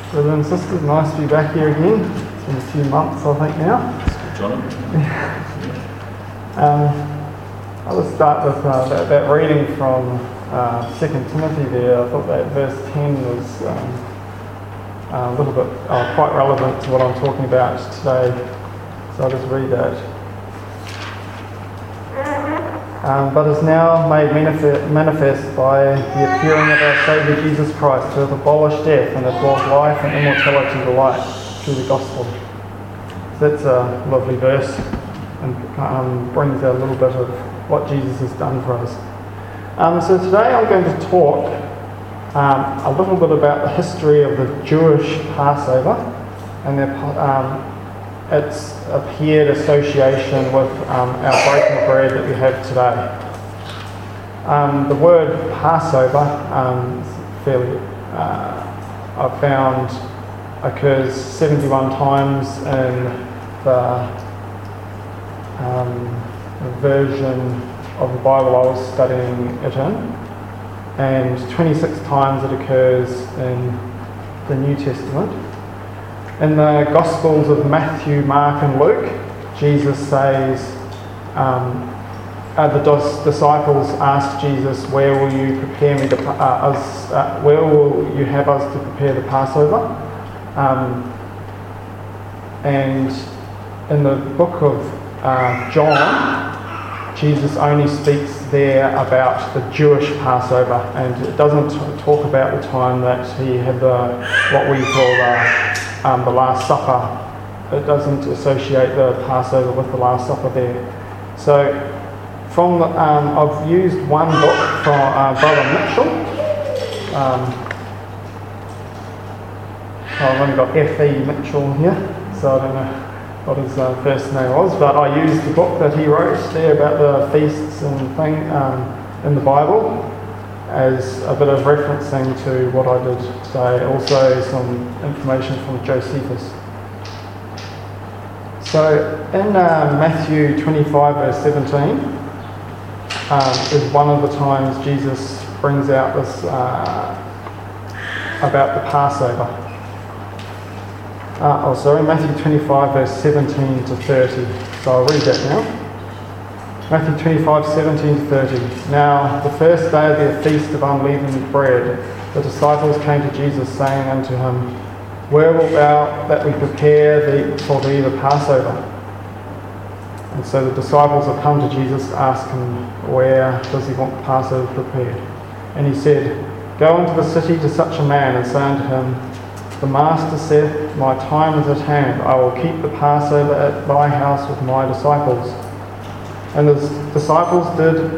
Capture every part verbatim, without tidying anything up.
Brothers and sisters, nice to be back here again. It's been a few months, I think, now. John? um, I'll just start with uh, that, that reading from uh, Second Timothy there. I thought that verse ten was um, a little bit uh, quite relevant to what I'm talking about today. So I'll just read that. Um, but is now made manifest by the appearing of our Saviour Jesus Christ, who hath abolished death and hath brought life and immortality to light through the gospel. So that's a lovely verse and um, brings out a little bit of what Jesus has done for us. Um, so today I'm going to talk um, a little bit about the history of the Jewish Passover and their um, its appeared association with um, our breaking bread that we have today. Um, the word Passover, um, fairly, uh, I've found, occurs seventy-one times in the um, version of the Bible I was studying it in, and twenty-six times it occurs in the New Testament. In the Gospels of Matthew, Mark and Luke, Jesus says, um, uh, the dos- disciples asked Jesus, where will you prepare me to, uh, us, uh, where will you have us to prepare the Passover? Um, and in the book of uh, John, Jesus only speaks there about the Jewish Passover, and it doesn't t- talk about the time that he had the, what we call the Um, the Last Supper. It doesn't associate the Passover with the Last Supper there. So, from the, um, I've used one book from uh, Brother Mitchell. Um, oh, I've only got F E Mitchell here, so I don't know what his uh, first name was, but I used the book that he wrote there about the feasts and thing um, in the Bible as a bit of referencing to what I did today, also some information from Josephus. So in uh, Matthew twenty-five verse seventeen um, is one of the times Jesus brings out this uh, about the Passover. Uh, oh sorry, Matthew twenty-five verse seventeen to thirty. So I'll read that now. Matthew twenty-five, seventeen to thirty. Now, the first day of their feast of unleavened bread, the disciples came to Jesus, saying unto him, where wilt thou that we prepare thee, for thee the Passover? And so the disciples have come to Jesus to ask him, where does he want the Passover prepared? And he said, go into the city to such a man, and say unto him, the Master saith, my time is at hand, I will keep the Passover at thy house with my disciples. And the disciples did,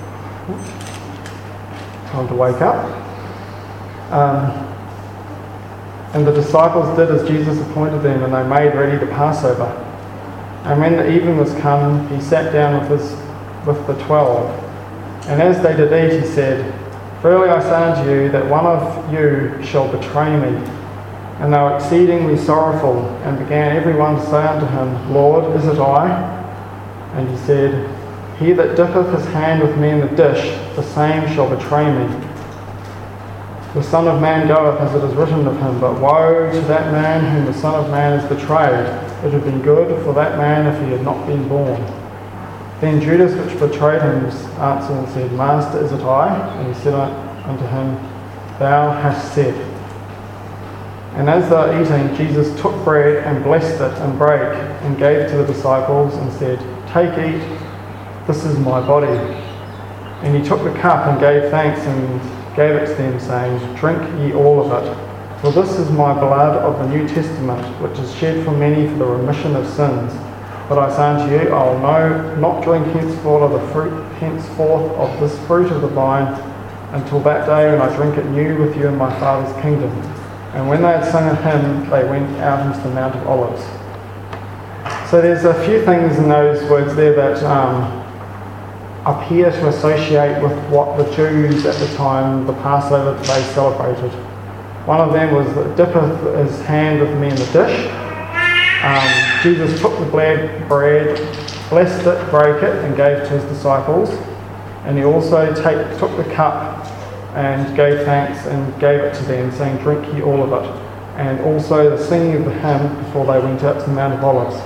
time to wake up, um, and the disciples did as Jesus appointed them, and they made ready the Passover. And when the evening was come, he sat down with his with the twelve. And as they did eat, he said, verily I say unto you, that one of you shall betray me. And they were exceedingly sorrowful, and began every one to say unto him, Lord, is it I? And he said, he that dippeth his hand with me in the dish, the same shall betray me. The Son of Man goeth as it is written of him, but woe to that man whom the Son of Man is betrayed. It had been good for that man if he had not been born. Then Judas, which betrayed him, answered and said, Master, is it I? And he said unto him, thou hast said. And as they were eating, Jesus took bread and blessed it and brake and gave it to the disciples and said, take, eat, this is my body. And he took the cup and gave thanks and gave it to them, saying, drink ye all of it, for this is my blood of the New Testament, which is shed for many for the remission of sins. But I say unto you, I will no, not drink henceforth of the fruit, henceforth of this fruit of the vine, until that day when I drink it new with you in my Father's kingdom. And when they had sung a hymn, they went out into the Mount of Olives. So there's a few things in those words there that um, appear to associate with what the Jews at the time, the Passover that they celebrated. One of them was that dippeth his hand with me in the dish. Um, Jesus took the bread, blessed it, broke it, and gave it to his disciples. And he also take, took the cup and gave thanks and gave it to them, saying, drink ye all of it. and also the singing of the hymn before they went up to the Mount of Olives.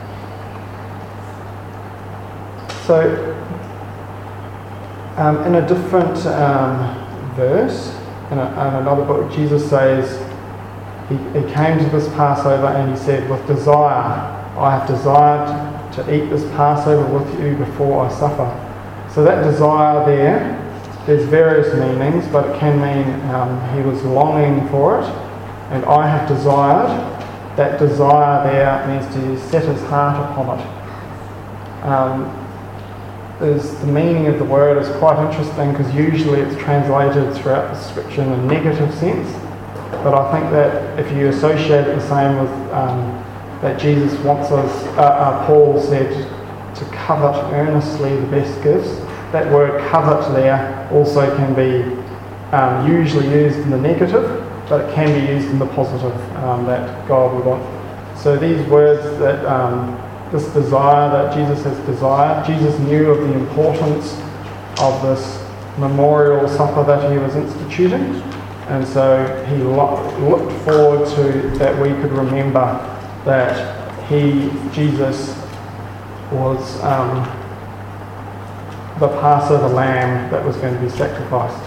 So, um, in a different um, verse, in, a, in another book, Jesus says, he, he came to this Passover and he said, with desire, I have desired to eat this Passover with you before I suffer. So that desire there, there's various meanings, but it can mean um, he was longing for it, and I have desired. That desire there means to set his heart upon it. Um, is the meaning of the word is quite interesting because usually it's translated throughout the scripture in a negative sense, but I think that if you associate it the same with um, that Jesus wants us, uh, uh, Paul said, to covet earnestly the best gifts. That word covet there also can be um, usually used in the negative, but it can be used in the positive, um, that God would want. So these words that um, this desire that Jesus has desired, Jesus knew of the importance of this memorial supper that he was instituting, and so he lo- looked forward to that we could remember that he, Jesus, was um, the Passover lamb that was going to be sacrificed.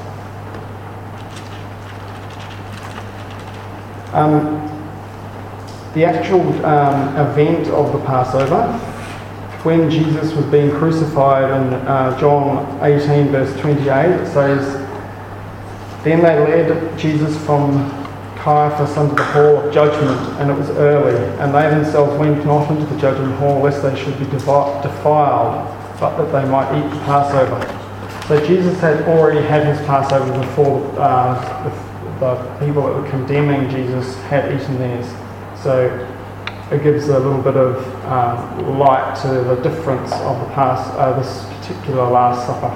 Um, the actual um, event of the Passover, when Jesus was being crucified in uh, John eighteen verse twenty-eight, it says, then they led Jesus from Caiaphas into the hall of judgment, and it was early, and they themselves went not into the judgment hall lest they should be defi- defiled, but that they might eat the Passover. So Jesus had already had his Passover before uh, the, the people that were condemning Jesus had eaten theirs. So it gives a little bit of um, light to the difference of the past, uh, this particular Last Supper.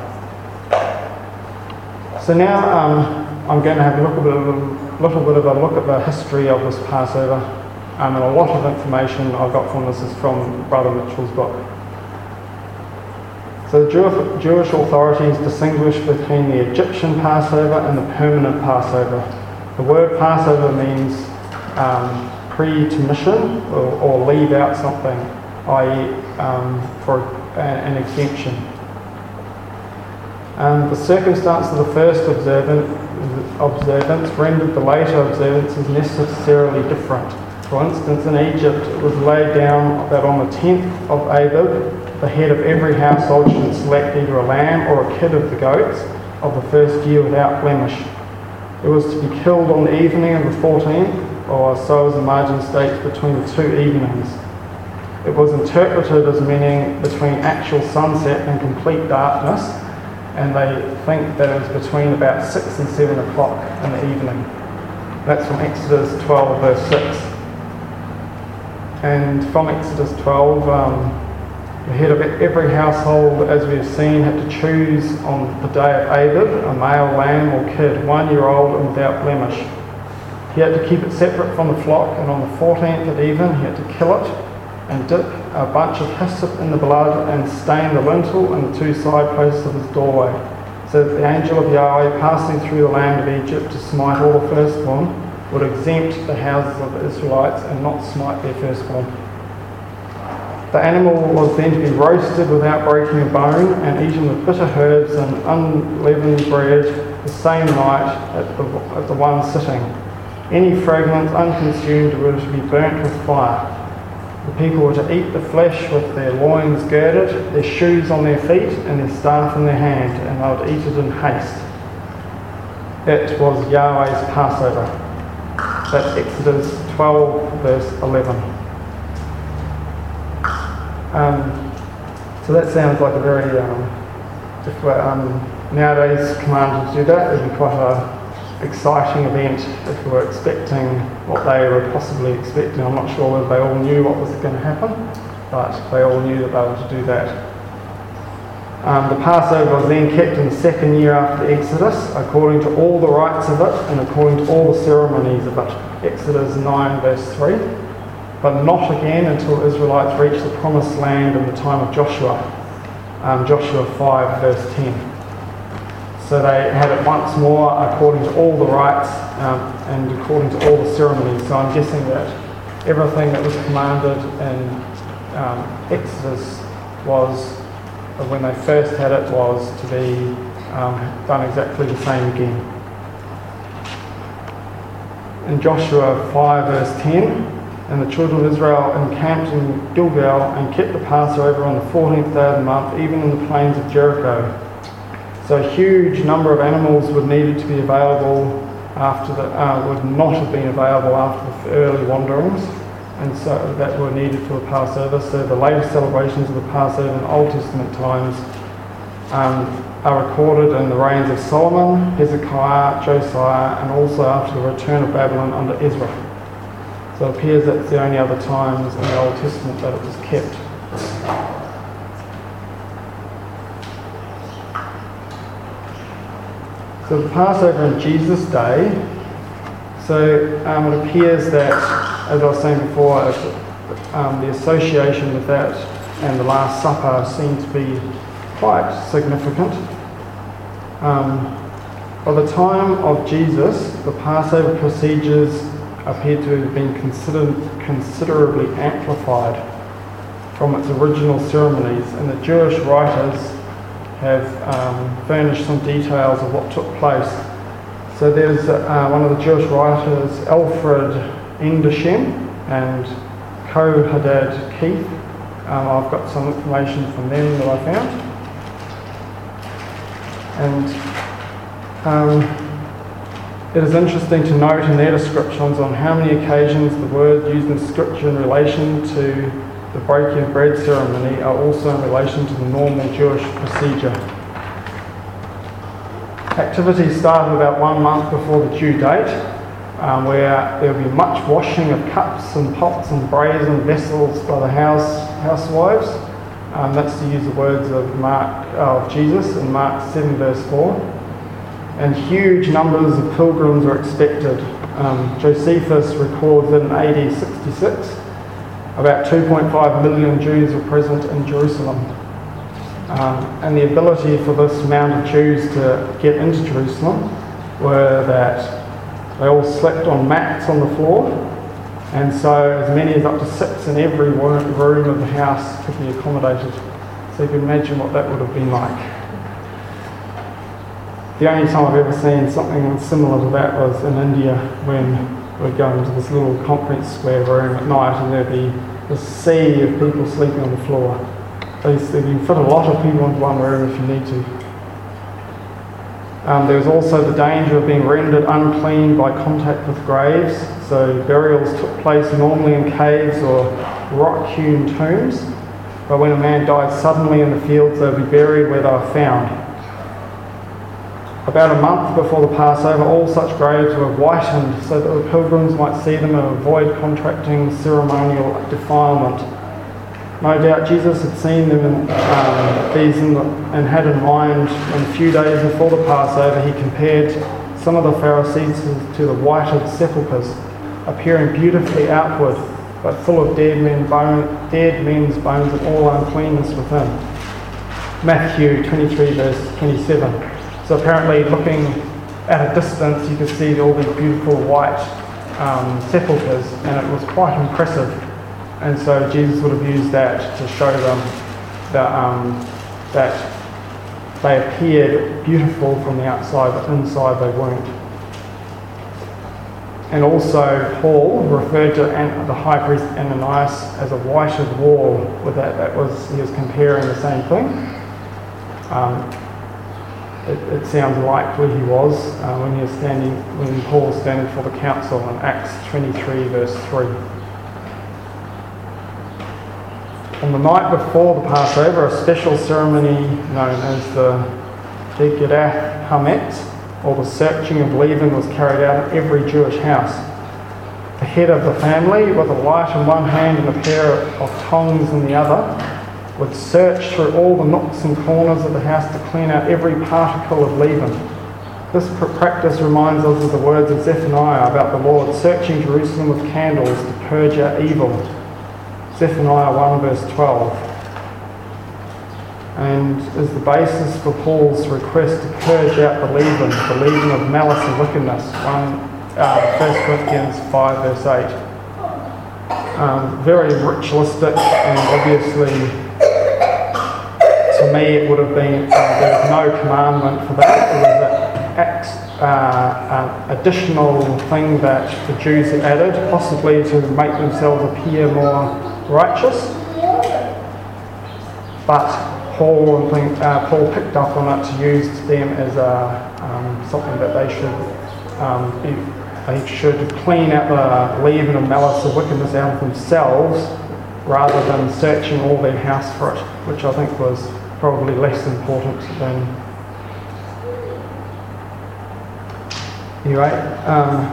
So now um, I'm going to have a little bit, of a, little bit of a look at the history of this Passover, um, and a lot of information I got from this is from Brother Mitchell's book. So the Jew- Jewish authorities distinguish between the Egyptian Passover and the permanent Passover. The word Passover means um, pre-to-mission, or, or leave out something, that is um, for an exemption. Um, the circumstance of the first observant, observance rendered the later observances necessarily different. For instance, in Egypt it was laid down that on the tenth of Abib, the head of every household should select either a lamb or a kid of the goats of the first year without blemish. It was to be killed on the evening of the fourteenth, or so as the margin states, between the two evenings. It was interpreted as meaning between actual sunset and complete darkness, and they think that it was between about six and seven o'clock in the evening. That's from Exodus twelve verse six. And from Exodus twelve, um, the head of every household, as we have seen, had to choose on the day of Abib a male lamb or kid, one year old and without blemish. He had to keep it separate from the flock, and on the fourteenth at even he had to kill it and dip a bunch of hyssop in the blood and stain the lintel and the two side posts of his doorway, so that the angel of Yahweh passing through the land of Egypt to smite all the firstborn would exempt the houses of the Israelites and not smite their firstborn. The animal was then to be roasted without breaking a bone and eaten with bitter herbs and unleavened bread the same night at the, at the one sitting. Any fragments unconsumed were to be burnt with fire. The people were to eat the flesh with their loins girded, their shoes on their feet, and their staff in their hand, and they would eat it in haste. It was Yahweh's Passover. That's Exodus twelve, verse eleven. Um, so that sounds like a very, um, if we're um, nowadays commanded to do that, it would be quite a exciting event if we were expecting what they were possibly expecting. I'm not sure whether they all knew what was going to happen, but they all knew that they were to do that. Um, the Passover was then kept in the second year after the Exodus, according to all the rites of it and according to all the ceremonies of it. Exodus nine verse three. But not again until the Israelites reached the promised land in the time of Joshua. Um, Joshua five verse ten. So they had it once more according to all the rites um, and according to all the ceremonies. So I'm guessing that everything that was commanded in um, Exodus was, when they first had it, was to be um, done exactly the same again. In Joshua five verse ten, and the children of Israel encamped in Gilgal and kept the Passover on the fourteenth day of the month, even in the plains of Jericho. So a huge number of animals would needed to be available after the, uh, would not have been available after the early wanderings, and so that were needed for the Passover. So the later celebrations of the Passover in Old Testament times um, are recorded in the reigns of Solomon, Hezekiah, Josiah, and also after the return of Babylon under Ezra. So it appears that's the only other times in the Old Testament that it was kept. So the Passover in Jesus' day, so um, it appears that, as I was saying before, um, the association with that and the Last Supper seem to be quite significant. Um, by the time of Jesus, the Passover procedures appear to have been considered considerably amplified from its original ceremonies, and the Jewish writers have um, furnished some details of what took place. So there's uh, one of the Jewish writers, Alfred Endeshem and Co-Hadad Keith. Um, I've got some information from them that I found. And um, it is interesting to note in their descriptions on how many occasions the word used in Scripture in relation to the breaking of bread ceremony are also in relation to the normal Jewish procedure. Activities started about one month before the due date, um, where there will be much washing of cups and pots and brazen vessels by the house housewives. Um, that's to use the words of Mark uh, of Jesus in Mark seven verse four. And huge numbers of pilgrims are expected. Um, Josephus records that in A D sixty-six, about two point five million Jews were present in Jerusalem. Um, and the ability for this amount of Jews to get into Jerusalem were that they all slept on mats on the floor, and so as many as up to six in every room of the house could be accommodated. So you can imagine what that would have been like. The only time I've ever seen something similar to that was in India, when we'd go into this little conference square room at night and there'd be a sea of people sleeping on the floor. So you can fit a lot of people into one room if you need to. Um, there was also the danger of being rendered unclean by contact with graves. So burials took place normally in caves or rock-hewn tombs, but when a man died suddenly in the fields, they would be buried where they were found. About a month before the Passover, all such graves were whitened so that the pilgrims might see them and avoid contracting ceremonial defilement. No doubt Jesus had seen them in, um, these in the, and had in mind when a few days before the Passover he compared some of the Pharisees to, to the whited sepulchres, appearing beautifully outward, but full of dead, men bone, dead men's bones and all uncleanness within. Matthew twenty-three verse twenty-seven. So apparently looking at a distance you could see all these beautiful white um, sepulchres, and it was quite impressive. And so Jesus would have used that to show them that, um, that they appeared beautiful from the outside, but inside they weren't. And also Paul referred to the high priest Ananias as a whited wall. With that, that was he was comparing the same thing. Um, it, it sounds likely he was uh, when he was standing, when Paul was standing for the council in Acts twenty-three verse three. On the night before the Passover, a special ceremony known as the Tekedah Hametz, or the searching of leaven, was carried out in every Jewish house. The head of the family, with a light in one hand and a pair of tongs in the other, would search through all the nooks and corners of the house to clean out every particle of leaven. This practice reminds us of the words of Zephaniah about the Lord searching Jerusalem with candles to purge out evil. Zephaniah one verse twelve, and is the basis for Paul's request to purge out the leaven, the leaven of malice and wickedness, First uh, First Corinthians five verse eight. Um, very ritualistic, and obviously to me it would have been, uh, there was no commandment for that. It was an ex, uh, an additional thing that the Jews had added, possibly to make themselves appear more righteous. But Paul, and think, uh, Paul picked up on it to use them as a, um, something that they should um, be, they should clean out the leaven of malice or wickedness out of themselves, rather than searching all their house for it, which I think was probably less important than. Anyway, um,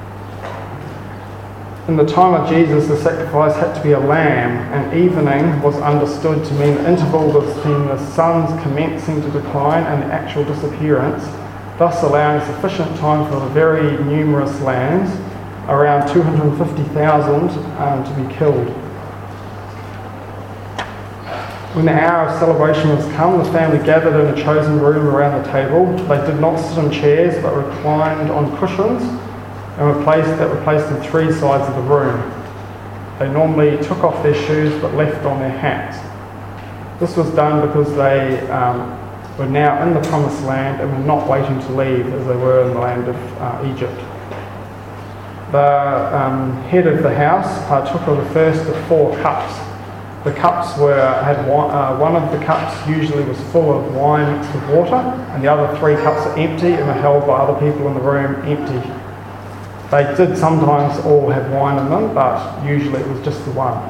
in the time of Jesus, the sacrifice had to be a lamb, and evening was understood to mean the interval between the sun's commencing to decline and the actual disappearance, thus allowing sufficient time for the very numerous lambs, around two hundred fifty thousand, um, to be killed. When the hour of celebration was come, the family gathered in a chosen room around the table. They did not sit in chairs, but reclined on cushions, and were placed, that were placed in three sides of the room. They normally took off their shoes but left on their hats. This was done because they um, were now in the promised land and were not waiting to leave as they were in the land of uh, Egypt. The um, head of the house partook of the first of four cups. The cups were had one, uh, one of the cups usually was full of wine mixed with water, and the other three cups are empty and were held by other people in the room empty. They did sometimes all have wine in them, but usually it was just the one.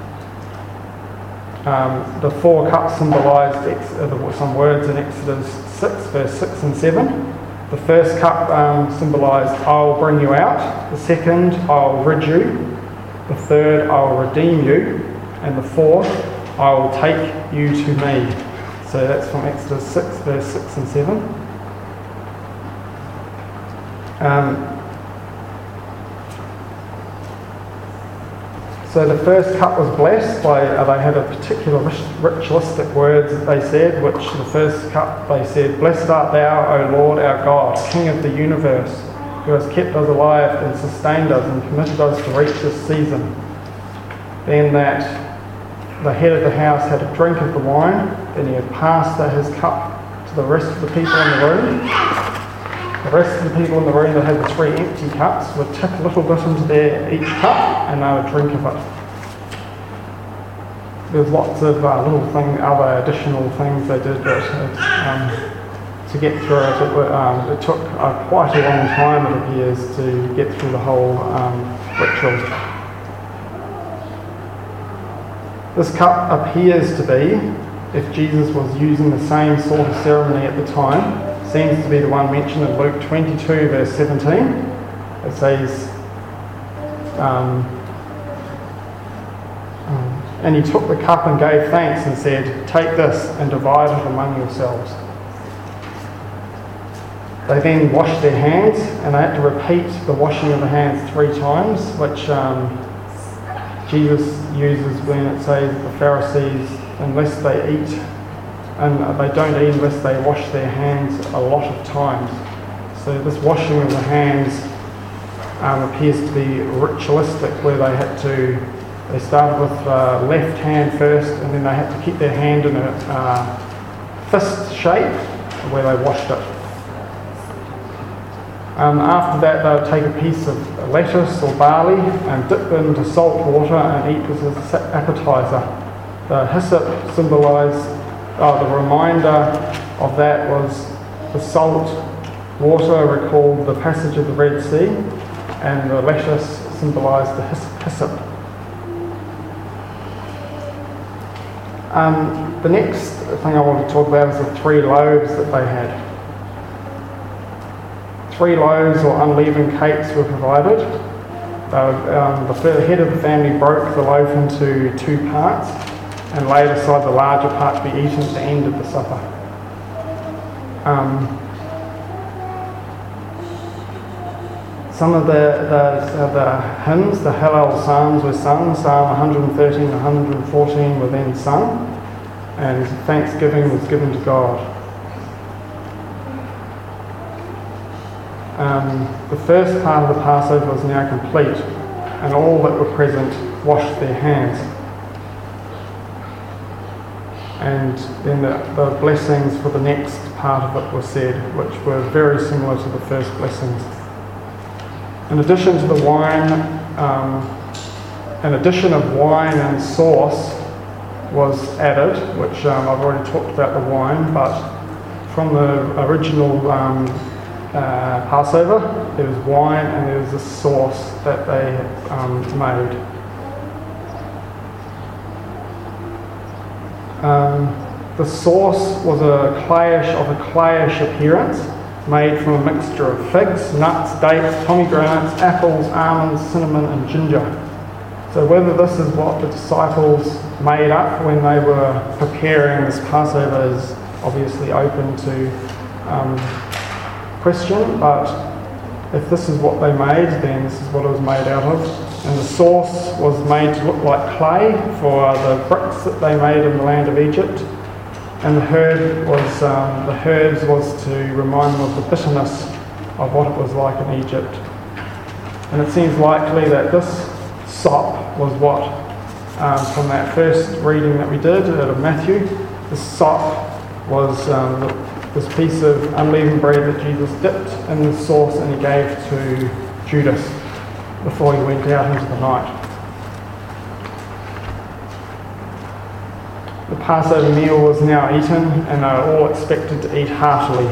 Um, the four cups symbolised ex- uh, some words in Exodus six, verse six and seven. The first cup um, symbolised, I'll bring you out. The second, I'll rid you. The third, I'll redeem you. And the fourth, I'll take you to me. So that's from Exodus six, verse six and seven. Um, So the first cup was blessed by, uh, they had a particular ritualistic words that they said, which the first cup they said, Blessed art thou, O Lord our God, King of the universe, who has kept us alive and sustained us and permitted us to reach this season. Then that the head of the house had a drink of the wine, then he had passed his cup to the rest of the people in the room. The rest of the people in the room that had the three empty cups would tip a little bit into their each cup and they would drink of it. There's lots of uh, little thing, other additional things they did, but um, to get through it, it, um, it took uh, quite a long time, it appears, to get through the whole um, ritual. This cup appears to be, if Jesus was using the same sort of ceremony at the time, seems to be the one mentioned in Luke twenty-two, verse seventeen. It says, um, um, and he took the cup and gave thanks and said, Take this and divide it among yourselves. They then washed their hands, and they had to repeat the washing of the hands three times, which um, Jesus uses when it says the Pharisees, unless they eat, and they don't eat unless they wash their hands a lot of times. So this washing of the hands um, appears to be ritualistic, where they had to, they started with uh, left hand first, and then they had to keep their hand in a uh, fist shape, where they washed it. Um, after that, they would take a piece of lettuce or barley and dip it into salt water and eat as an appetizer. The hyssop symbolised, oh, the reminder of that was the salt water recalled the passage of the Red Sea, and the lettuce symbolised the hyssop. Um, the next thing I want to talk about is the three loaves that they had. Three loaves or unleavened cakes were provided. Uh, um, the head of the family broke the loaf into two parts and laid aside the larger part to be eaten at the end of the supper. Um, some of the, the, the hymns, the Hallel Psalms were sung. Psalm one hundred thirteen and one hundred fourteen were then sung, and thanksgiving was given to God. um, the first part of the Passover was now complete, and all that were present washed their hands. And then the, the blessings for the next part of it were said, which were very similar to the first blessings. In addition to the wine, um, an addition of wine and sauce was added, which um, I've already talked about the wine, but from the original um, uh, Passover, there was wine and there was a sauce that they um, made. Um, the sauce was a clayish of a clayish appearance, made from a mixture of figs, nuts, dates, pomegranates, apples, almonds, cinnamon and ginger. So whether this is what the disciples made up when they were preparing this Passover is obviously open to um, question, but if this is what they made, then this is what it was made out of. And the sauce was made to look like clay for the bricks that they made in the land of Egypt. And the herb was um, the herbs was to remind them of the bitterness of what it was like in Egypt. And it seems likely that this sop was what, um, from that first reading that we did out of Matthew, the sop was um, the, this piece of unleavened bread that Jesus dipped in the sauce and he gave to Judas before he went out into the night. The Passover meal was now eaten and they were all expected to eat heartily.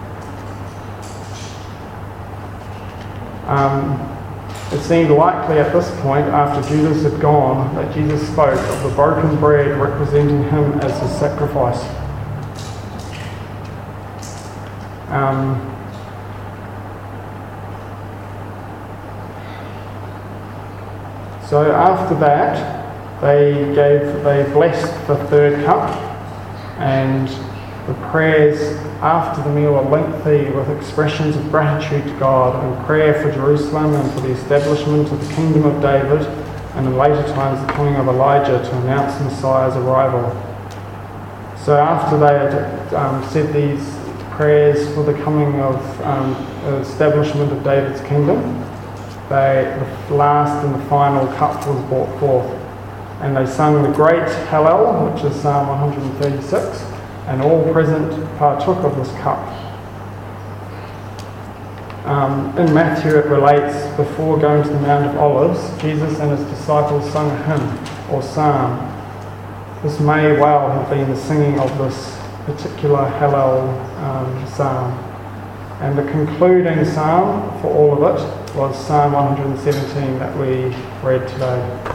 Um, it seemed likely at this point, after Judas had gone, that Jesus spoke of the broken bread representing him as his sacrifice. Um, so after that, they gave, they blessed the third cup, and the prayers after the meal are lengthy with expressions of gratitude to God and prayer for Jerusalem and for the establishment of the kingdom of David, and in later times the coming of Elijah to announce Messiah's arrival. So after they had um, said these prayers for the coming of um, the establishment of David's kingdom, they, the last and the final cup was brought forth. And they sung the great Hallel, which is Psalm one hundred thirty-six, and all present partook of this cup. Um, in Matthew it relates, before going to the Mount of Olives, Jesus and his disciples sung a hymn or psalm. This may well have been the singing of this particular Hallel um, psalm. And the concluding psalm for all of it was Psalm one hundred seventeen that we read today.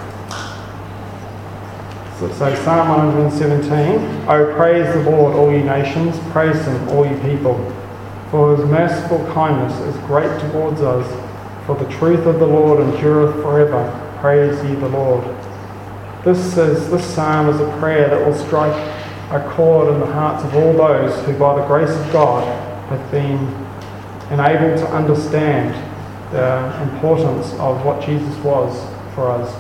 So, so Psalm one hundred seventeen, O praise the Lord, all ye nations, praise him, all ye people. For his merciful kindness is great towards us, for the truth of the Lord endureth forever. Praise ye the Lord. This is this psalm is a prayer that will strike a chord in the hearts of all those who by the grace of God have been enabled to understand the importance of what Jesus was for us.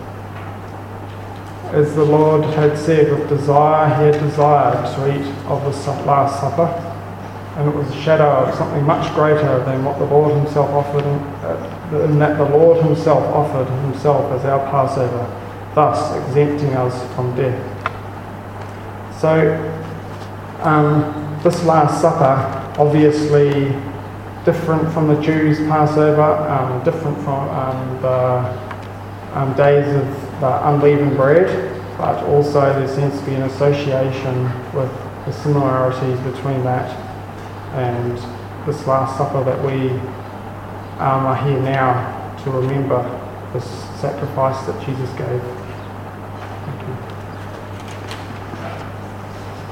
As the Lord had said, with desire he had desired to eat of the Last Supper, and it was a shadow of something much greater than what the Lord himself offered, in that the Lord himself offered himself as our Passover, thus exempting us from death. So, um, this Last Supper, obviously different from the Jews' Passover, um, different from um, the um, days of the unleavened bread, but also there seems to be an association with the similarities between that and this Last Supper that we um, are here now to remember this sacrifice that Jesus gave. Thank you.